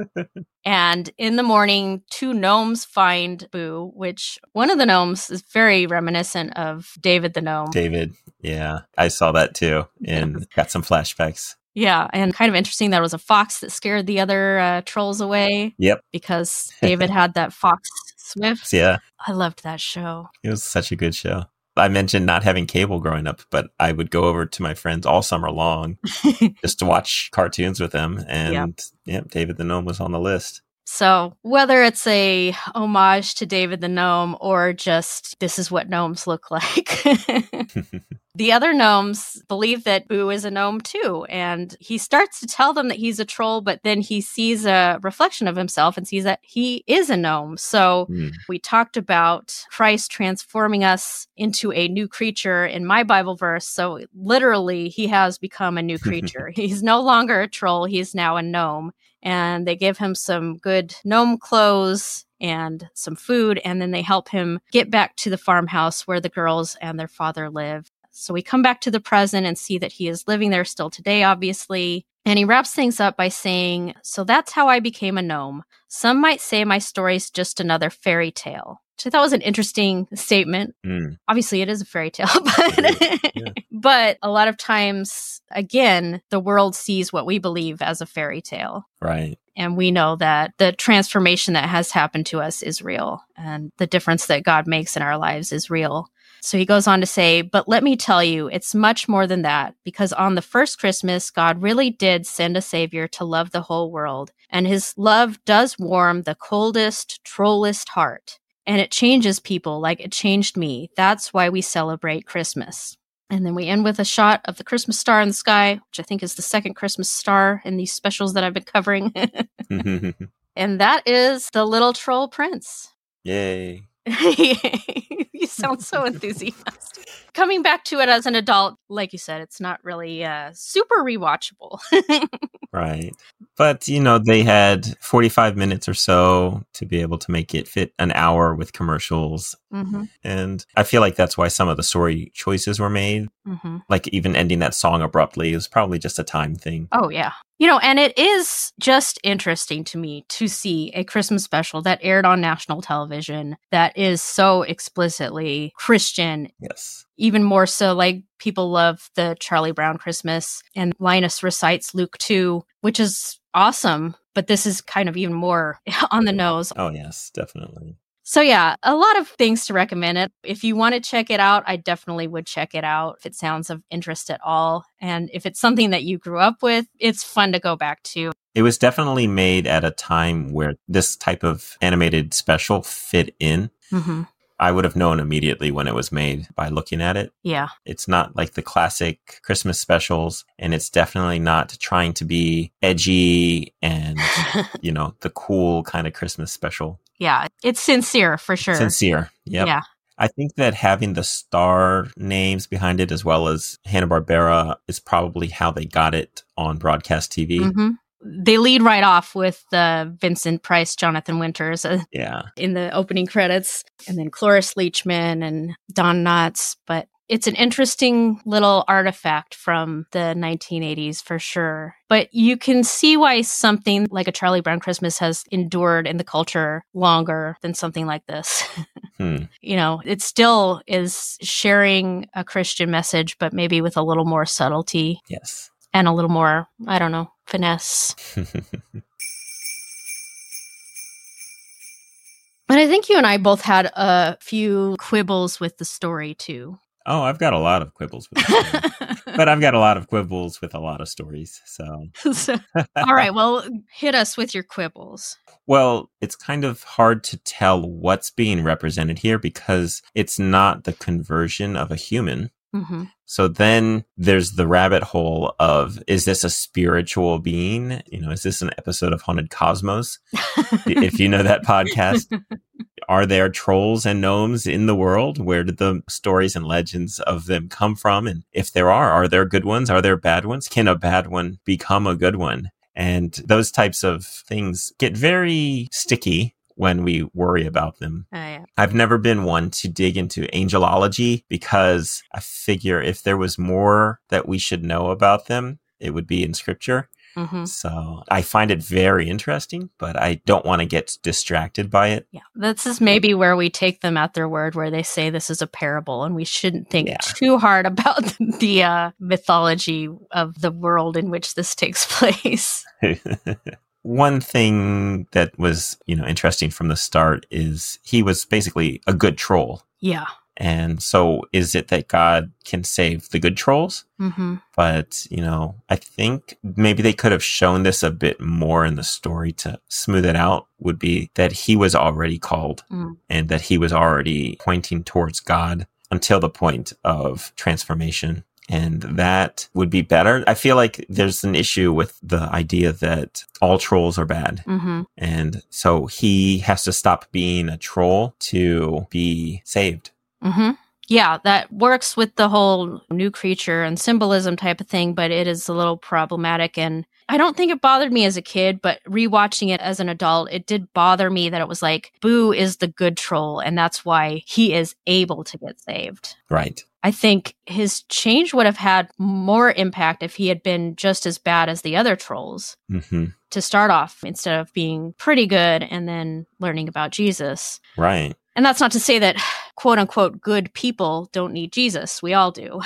And in the morning, two gnomes find Boo, which one of the gnomes is very reminiscent of David the gnome. David. Yeah. I saw that too and got some flashbacks. Yeah, and kind of interesting that it was a fox that scared the other uh, trolls away. Yep. Because David had that fox Swift. Yeah. I loved that show. It was such a good show. I mentioned not having cable growing up, but I would go over to my friends all summer long just to watch cartoons with them. And yep. yeah, David the Gnome was on the list. So whether it's a homage to David the Gnome or just this is what gnomes look like, the other gnomes believe that Boo is a gnome too. And he starts to tell them that he's a troll, but then he sees a reflection of himself and sees that he is a gnome. So mm. we talked about Christ transforming us into a new creature in my Bible verse. So literally he has become a new creature. He's no longer a troll. He's now a gnome. And they give him some good gnome clothes and some food, and then they help him get back to the farmhouse where the girls and their father live. So we come back to the present and see that he is living there still today, obviously. And he wraps things up by saying, "So that's how I became a gnome. Some might say my story's just another fairy tale." Which I thought was an interesting statement. Mm. Obviously, it is a fairy tale, but, yeah. but a lot of times, again, the world sees what we believe as a fairy tale. Right. And we know that the transformation that has happened to us is real, and the difference that God makes in our lives is real. So he goes on to say, "But let me tell you, it's much more than that, because on the first Christmas, God really did send a savior to love the whole world, and his love does warm the coldest, trollest heart. And it changes people like it changed me. That's why we celebrate Christmas." And then we end with a shot of the Christmas star in the sky, which I think is the second Christmas star in these specials that I've been covering. And that is The Little Troll Prince. Yay. You sound so enthusiastic. Coming back to it as an adult, like you said, it's not really uh, super rewatchable. Right. But, you know, they had forty-five minutes or so to be able to make it fit an hour with commercials. Mm-hmm. And I feel like that's why some of the story choices were made. Mm-hmm. Like even ending that song abruptly is probably just a time thing. Oh, yeah. You know, and it is just interesting to me to see a Christmas special that aired on national television that is so explicitly Christian. Yes. Even more so, like, people love the Charlie Brown Christmas, and Linus recites Luke two, which is awesome. But this is kind of even more on the nose. Oh, yes, definitely. So yeah, a lot of things to recommend it. If you want to check it out, I definitely would check it out if it sounds of interest at all. And if it's something that you grew up with, it's fun to go back to. It was definitely made at a time where this type of animated special fit in. Mm-hmm. I would have known immediately when it was made by looking at it. Yeah. It's not like the classic Christmas specials, and it's definitely not trying to be edgy and, you know, the cool kind of Christmas special. Yeah, it's sincere for sure. Sincere. Yep. Yeah. I think that having the star names behind it as well as Hanna-Barbera is probably how they got it on broadcast T V. Mm-hmm. They lead right off with uh, Vincent Price, Jonathan Winters uh, yeah. in the opening credits, and then Cloris Leachman and Don Knotts. But It's an interesting little artifact from the nineteen eighties for sure. But you can see why something like a Charlie Brown Christmas has endured in the culture longer than something like this. Hmm. You know, it still is sharing a Christian message, but maybe with a little more subtlety. Yes. And a little more, I don't know, finesse. But I think you and I both had a few quibbles with the story, too. Oh, I've got a lot of quibbles with the story. But I've got a lot of quibbles with a lot of stories. So, so all right, well, hit us with your quibbles. Well, it's kind of hard to tell what's being represented here because it's not the conversion of a human. Mm-hmm. So then there's the rabbit hole of, is this a spiritual being? You know, is this an episode of Haunted Cosmos? If you know that podcast. Are there trolls and gnomes in the world? Where did the stories and legends of them come from? And if there are, are there good ones? Are there bad ones? Can a bad one become a good one? And those types of things get very sticky when we worry about them. Oh, yeah. I've never been one to dig into angelology because I figure if there was more that we should know about them, it would be in scripture. Mm-hmm. So I find it very interesting, but I don't want to get distracted by it. Yeah, this is maybe where we take them at their word, where they say this is a parable, and we shouldn't think Yeah. too hard about the uh, mythology of the world in which this takes place. One thing that was, you know, interesting from the start is he was basically a good troll. Yeah. And so is it that God can save the good trolls? Mm-hmm. But, you know, I think maybe they could have shown this a bit more in the story to smooth it out, would be that he was already called Mm. and that he was already pointing towards God until the point of transformation. And that would be better. I feel like there's an issue with the idea that all trolls are bad. Mm-hmm. And so he has to stop being a troll to be saved. Mm-hmm. Yeah, that works with the whole new creature and symbolism type of thing, but it is a little problematic. And I don't think it bothered me as a kid, but rewatching it as an adult, it did bother me that it was like, Boo is the good troll, and that's why he is able to get saved. Right. I think his change would have had more impact if he had been just as bad as the other trolls Mm-hmm. to start off, instead of being pretty good and then learning about Jesus. Right. And that's not to say that quote unquote good people don't need Jesus. We all do.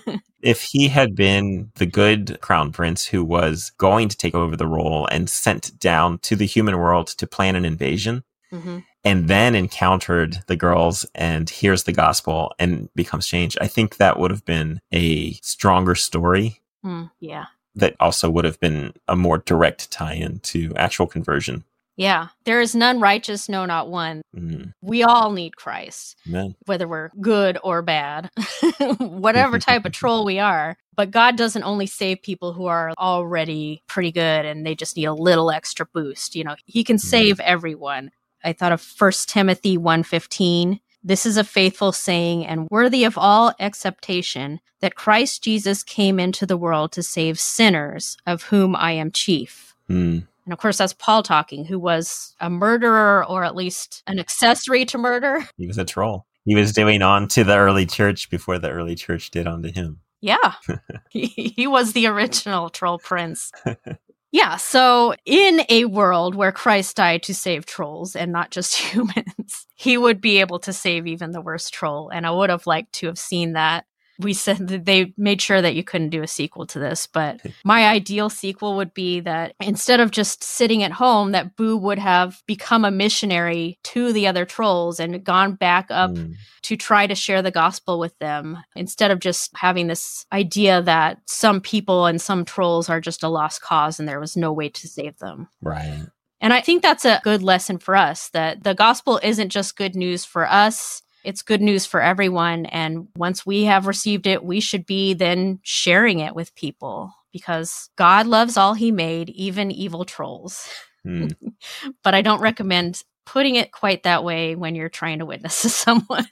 If he had been the good crown prince who was going to take over the role and sent down to the human world to plan an invasion, Mm-hmm. and then encountered the girls and hears the gospel and becomes changed, I think that would have been a stronger story Mm, yeah. that also would have been a more direct tie-in to actual conversion. Yeah. There is none righteous, no, not one. Mm, We all need Christ, amen. whether we're good or bad, whatever type of troll we are. But God doesn't only save people who are already pretty good and they just need a little extra boost. You know, he can save everyone. I thought of First Timothy one fifteen. This is a faithful saying and worthy of all acceptation, that Christ Jesus came into the world to save sinners, of whom I am chief. Mm, And of course, that's Paul talking, who was a murderer, or at least an accessory to murder. he was a troll. He was doing on to the early church before the early church did onto him. Yeah, he, he was the original troll prince. Yeah, so in a world where Christ died to save trolls and not just humans, he would be able to save even the worst troll. And I would have liked to have seen that. We said that they made sure that you couldn't do a sequel to this, but my ideal sequel would be that instead of just sitting at home, that Boo would have become a missionary to the other trolls and gone back up Mm, to try to share the gospel with them, instead of just having this idea that some people and some trolls are just a lost cause and there was no way to save them. right. And I think that's a good lesson for us, that the gospel isn't just good news for us. It's good news for everyone. And once we have received it, we should be then sharing it with people, because God loves all he made, even evil trolls. Mm. But I don't recommend putting it quite that way when you're trying to witness to someone.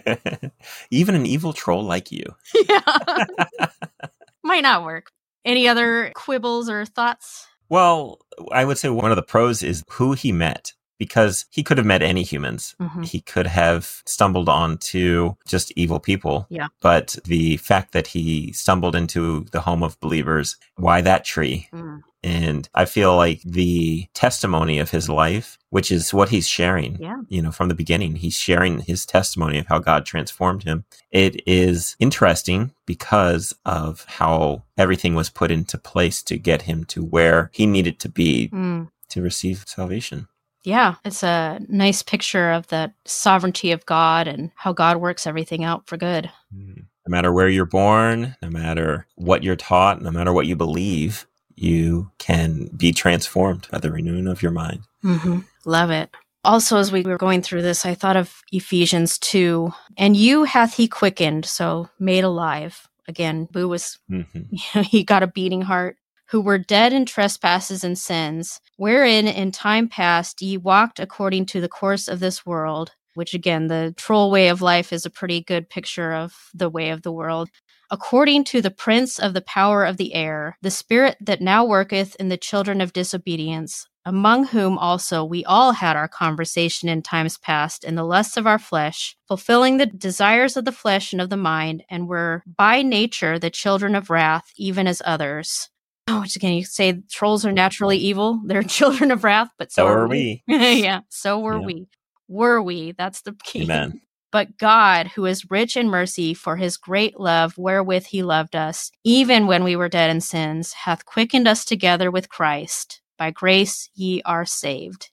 Even an evil troll like you. Yeah. Might not work. Any other quibbles or thoughts? Well, I would say one of the pros is who he met. because he could have met any humans. Mm-hmm. He could have stumbled onto just evil people. Yeah. But the fact that he stumbled into the home of believers, why that tree? Mm. And I feel like the testimony of his life, which is what he's sharing, Yeah. you know, from the beginning, he's sharing his testimony of how God transformed him. It is interesting because of how everything was put into place to get him to where he needed to be Mm. to receive salvation. Yeah, it's a nice picture of the sovereignty of God and how God works everything out for good. No matter where you're born, no matter what you're taught, no matter what you believe, you can be transformed by the renewing of your mind. Mm-hmm. Love it. Also, as we were going through this, I thought of Ephesians two, and you hath he quickened, so made alive. Again, Boo was, Mm-hmm. he got a beating heart. Who were dead in trespasses and sins, wherein in time past ye walked according to the course of this world, which again, the troll way of life is a pretty good picture of the way of the world. According to the prince of the power of the air, the spirit that now worketh in the children of disobedience, among whom also we all had our conversation in times past in the lusts of our flesh, fulfilling the desires of the flesh and of the mind, and were by nature the children of wrath, even as others. Oh, which again, you say trolls are naturally evil. They're children of wrath, but so, So are are we. we. Yeah, so were Yeah. we. Were we? That's the key. Amen. But God, who is rich in mercy for his great love wherewith he loved us, even when we were dead in sins, hath quickened us together with Christ. By grace ye are saved.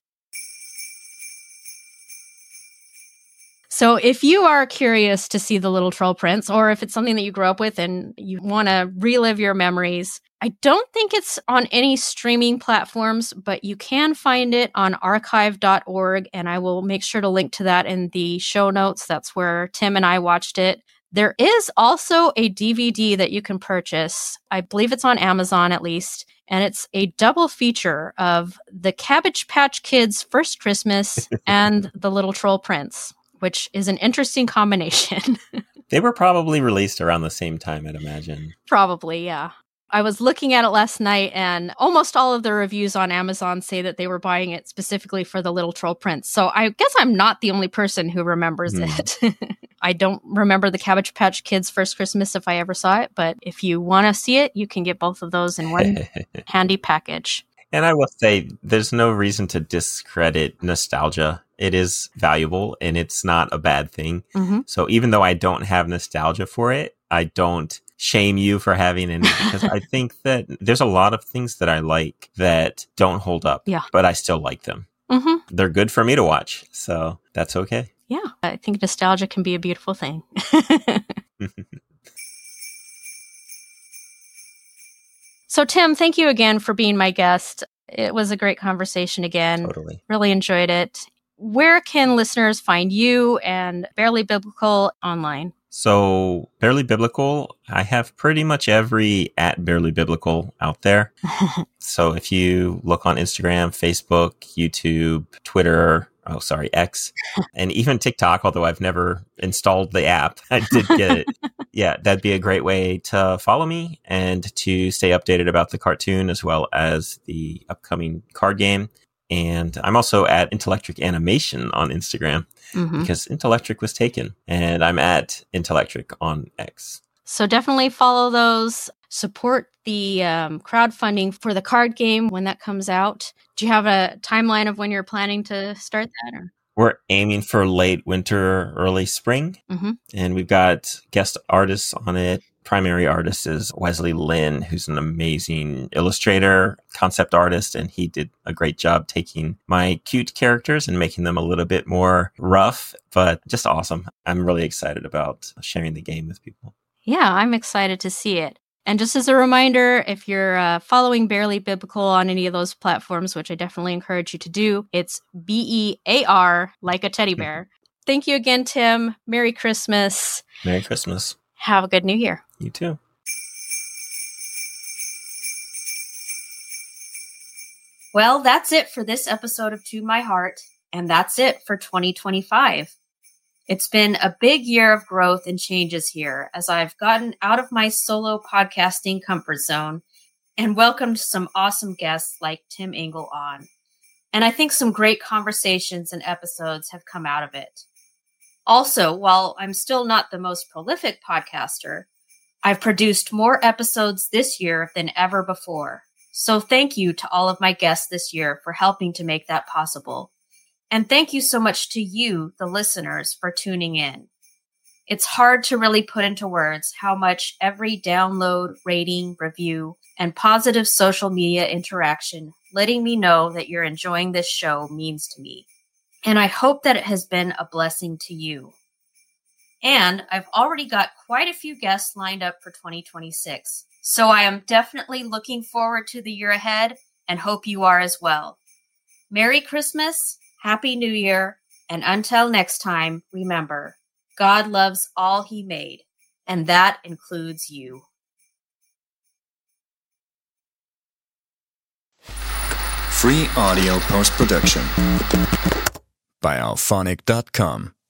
So if you are curious to see The Little Troll Prince, or if it's something that you grew up with and you want to relive your memories, I don't think it's on any streaming platforms, but you can find it on archive dot org, and I will make sure to link to that in the show notes. That's where Tim and I watched it. There is also a D V D that you can purchase. I believe it's on Amazon at least, and it's a double feature of The Cabbage Patch Kids' First Christmas and The Little Troll Prince, which is an interesting combination. They were probably released around the same time, I'd imagine. Probably, yeah. I was looking at it last night, and almost all of the reviews on Amazon say that they were buying it specifically for The Little Troll Prince. So I guess I'm not the only person who remembers Hmm. it. I don't remember The Cabbage Patch Kids' First Christmas if I ever saw it, but if you want to see it, you can get both of those in one handy package. And I will say, there's no reason to discredit nostalgia. It is valuable, and it's not a bad thing. Mm-hmm. So even though I don't have nostalgia for it, I don't shame you for having any, because I think that there's a lot of things that I like that don't hold up, Yeah. but I still like them. Mm-hmm. They're good for me to watch, so that's okay. Yeah, I think nostalgia can be a beautiful thing. So, Tim, thank you again for being my guest. It was a great conversation again. Totally. Really enjoyed it. Where can listeners find you and Barely Biblical online? So, Barely Biblical, I have pretty much every at Barely Biblical out there. So, if you look on Instagram, Facebook, YouTube, Twitter, oh, sorry, X, and even TikTok, although I've never installed the app, I did get it. Yeah, that'd be a great way to follow me and to stay updated about the cartoon as well as the upcoming card game. And I'm also at Intellectric Animation on Instagram. Mm-hmm. Because Intellectric was taken, and I'm at Intellectric on X. So definitely follow those. Support the um, crowdfunding for the card game when that comes out. Do you have a timeline of when you're planning to start that? Or? We're aiming for late winter, early spring, Mm-hmm. and we've got guest artists on it. Primary artist is Wesley Lynn, who's an amazing illustrator, concept artist, and he did a great job taking my cute characters and making them a little bit more rough, but just awesome. I'm really excited about sharing the game with people. Yeah, I'm excited to see it. And just as a reminder, if you're uh, following Barely Biblical on any of those platforms, which I definitely encourage you to do, it's B E A R, like a teddy bear. Thank you again, Tim. Merry Christmas. Merry Christmas. Have a good New Year. You too. Well, that's it for this episode of To My Heart, and that's it for twenty twenty-five. It's been a big year of growth and changes here as I've gotten out of my solo podcasting comfort zone and welcomed some awesome guests like Tim Engel on. And I think some great conversations and episodes have come out of it. Also, while I'm still not the most prolific podcaster, I've produced more episodes this year than ever before. So thank you to all of my guests this year for helping to make that possible. And thank you so much to you, the listeners, for tuning in. It's hard to really put into words how much every download, rating, review, and positive social media interaction letting me know that you're enjoying this show means to me. And I hope that it has been a blessing to you. And I've already got quite a few guests lined up for twenty twenty-six. So I am definitely looking forward to the year ahead and hope you are as well. Merry Christmas, Happy New Year, and until next time, remember, God loves all he made, and that includes you. Free audio post-production by alphonic dot com.